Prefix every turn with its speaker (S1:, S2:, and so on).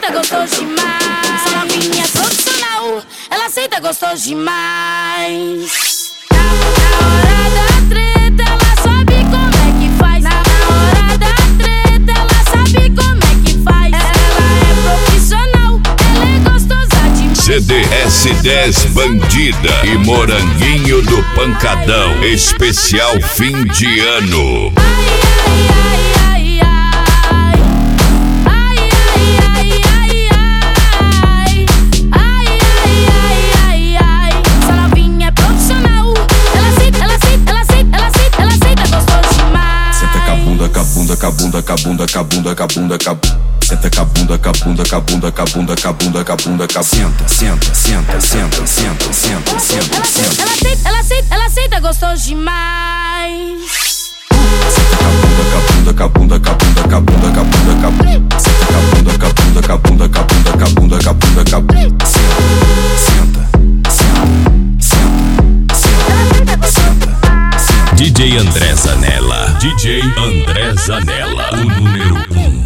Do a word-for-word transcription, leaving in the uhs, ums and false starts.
S1: senta gostoso demais. Essa novinha é profissional, ela senta gostoso demais. Na, na hora da treta, ela sabe como é que faz. Na, na hora da treta, ela sabe como é que faz. Ela é profissional, ela é gostosa demais.
S2: C D S dez Bandida e Moranguinho do Pancadão, especial fim de ano.
S3: Cabunda, cabunda, cabunda, cabunda, cabunda. Senta cabunda, cabunda, cabunda, cabunda, cabunda, cabunda, cabunda. Senta, senta, senta, senta, senta, senta, senta, senta.
S1: Ela senta, ela senta, ela senta gostoso demais.
S3: Senta cabunda, cabunda, cabunda, cabunda, cabunda, cabunda, cabunda. Senta cabunda, cabunda, cabunda, cabunda, cabunda, cabunda, cabunda. Senta, senta, senta, senta, senta, senta.
S2: D J André Zanella, D J André Zanella, o número um.